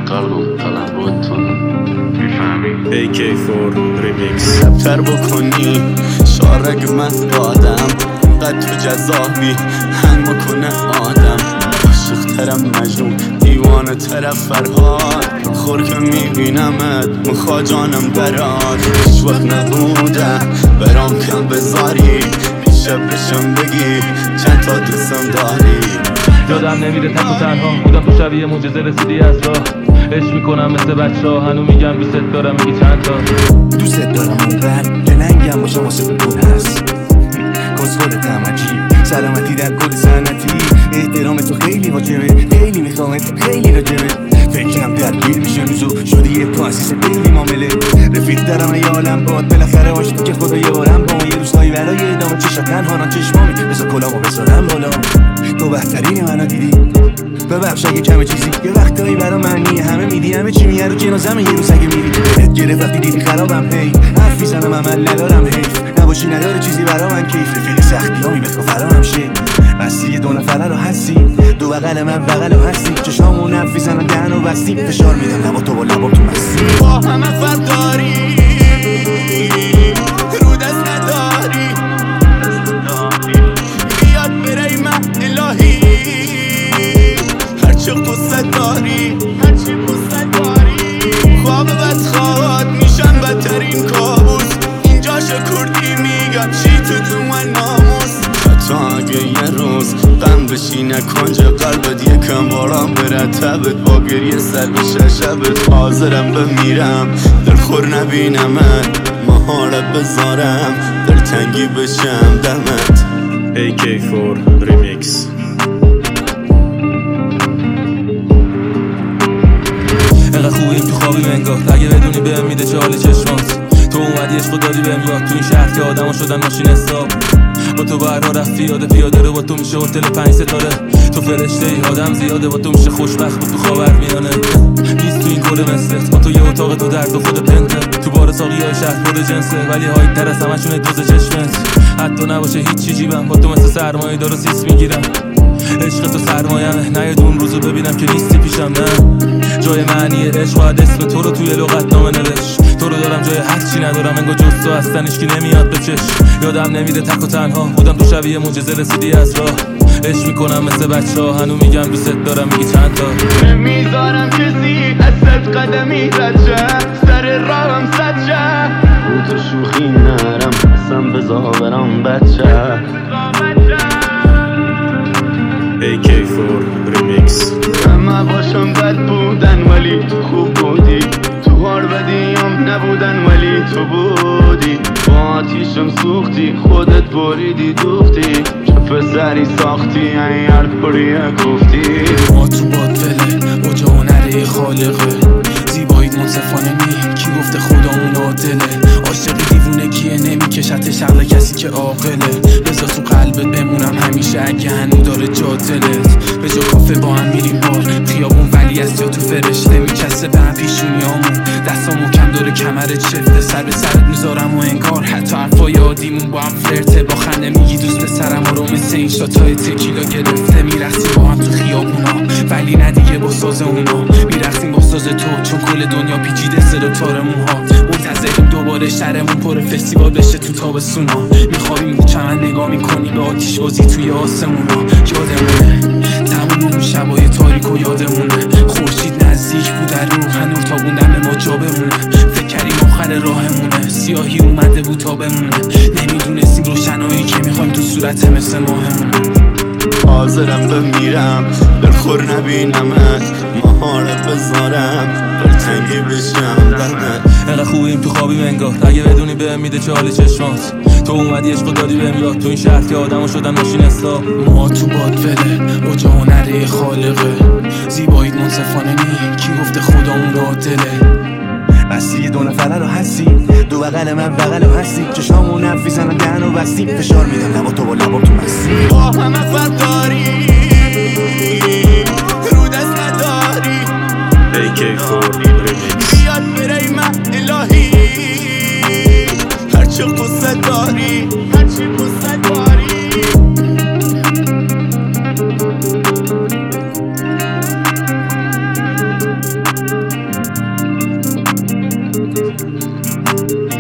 قلبم تلم تو میفهمی AK4 ریمیکس رفتر بکنی شارگ من آدم قد تو جذابی هنگ مکنه آدم عاشق ترم مجنون دیوانه طرف فرهاد خور که میبینمت مخوا جانم برات هیچ وقت نبوده برام کم بذاری شب بشم بگی چند تا دوستم داری. یادم نمیره تک و تنها بودم تو شبیه معجزه رسیدی از راه عشق میکنم مثل بچه‌ها هنو میگم دوست دارم میگی چند تا دوست دارم اونقدر که ننگم باشم واسه دونه هست کسخودتم عجیب سلامتی در کل سنتی احترام تو خیلی واجبه خیلی میخوامت خیلی راجبه فکرم درگیر میشه روزو شدی یه کاسیس خیلی معامله رفیق دارم ای عالم باد بالاخره عاشقی که خدا یه بارم با ما یه روزایی برای ادامه چشا تنها چشمامی بذار کلامو بذارم بالا تو بهترین منو دیدی ببخش اگه کمه چیزی یه وقتایی برا منی همه میدی همه چی میگه رو جنازم یه روز اگه میری دلت گرفت وقتی دیدی خرابم هی حرف میزنم عمل ندارم حیف نباشی نداره چیزی برا من کیف رفیق سختی ها میبخوا فرامم شه بستی یه دو نفره رو هستی دو بغل من بغل رو هستی چشامون حرف میزنن دهن و بستی فشار میدم لبا تو با لبا تو مستی با همه فرق داری رو دست نداری بیاد بره من الهی هرچه قصه داری هرچی قصه داری خواب بدخواد میشن بدترین کابوس اینجا شکردی میگم چی تو من ناموس حتی اگه یه روز غم بشینه کنج قلبت یکم بارم بره تبت با گریه سر بشه شبت حاضرم بمیرم دلخور نبینمت محاله بذارم دلتنگی بشم دمت. AK4 ریمیکس اینقدر خوبیم تو خوابی منگاه اگه بدونی بهم میده چه حال چشمات تو اومدی عشق دادی بهم یاد تو این شهر که آدما شدن ماشین حساب با تو برها رفت پیاده رو با تو میشه هتل 5 ستاره تو فرشته ای آدم زیاده با تو میشه خوشبخت با تو خاورمیانه نیست تو این کل مثلت با تو یه اتاق تو در تو خود پنته تو بار ساقیای شهر پر جنسه ولی هایت تر از همشونه دوز چشمت حتی نباشه هیچی جیبم با تو مثل سرمایه دارو سیس میگیرم عشق تو سرمایمه نیاد اون روزو ببینم که نیستی پیشم نه جای معنی عشق باید اسم تو رو توی لغت نامه نوشت تو رو دارم جای هر چی ندارم انگار جز تو هستن هیچکی نمیاد به چشم یادم نمیره تک و تنها بودم تو شبیه معجزه رسیدی از راه عشق میکنم مثل بچه‌ها هنو میگم دوست دارم میگی چند تا نمیذارم کسی ازت قدمی رد شه سر راهم صد شه رو تو شوخی نرم اصلا بذار برام بچه AK4 ریمیکس همه باشم بد بودن ولی تو خوب بودی تو هار بدیم نبودن ولی تو بودی با آتیشم سوختی خودت بریدی دوختی چه پسری ساختی این هر پریه گفتی ما تو بادوله اوجا هنره خالقه زیبایید منصفانه نی کی گفته خدامون عادله عاشقی دیوونه کیه نمیکشت شغل کسی که عاقله بذار تو قلبت بمونم همیشه اگه هنو داره جا دلت به جا کافه با هم میریم بار خیابون ولی از یا تو فرشته میکسه به هم پیشونیامون دستامو کم داره کمرت شفته سر به سرت میذارم و انگار حتی حرفای عادیمون با هم فرته با خنده میگی دوست سرم رو مثل این شاتای تکیلا گرفته میرخسیم با هم تو خیابونا ولی نه دیگه با ساز اونا میرخسیم با ساز تو چون کل دنیا پیچیده سر و تار موها منتظریم دوباره شهرمون پر فستیوال بشه تو تابستونا میخوابیم رو چمن نگاه میکنی به آتیش بازی توی آسمونا یادمونه تموم اون شبای تاریک و یادمونه خورشید نزدیک بود در رو هنور تا بوندن ما جا بمونه فکر کردیم آخر راهمونه سیاهی اومده بود تا بمونه نمیدونستیم روشنایی که میخوایم تو صورت مثل ماهمونه حاضرم بمیرم دلخور نبینمت محاله بذارم دلتنگی بشم دمت. اینقدر خوبیم تو خوابی منگاه اگه بدونی بهم میده چه حال چشمات تو اومدی عشق دادی بهم یاد تو این شهر که آدما شدن ماشین حساب ما تو بادوله اوجا هنره خالقه زیبایید منصفانه نی کی گفته خدامون عادله بستی یه دو نفره رو هستی دو بغل من بغل رو هستی چشامون حرف میزنن دهن و بستی فشار میدم لبا تو با لبا تو مستی با همه فرق داری رو دست نداری AK4 ریمیکس بیاد بره من الهی هرچه قصه داری هرچی قصه داری میکنم.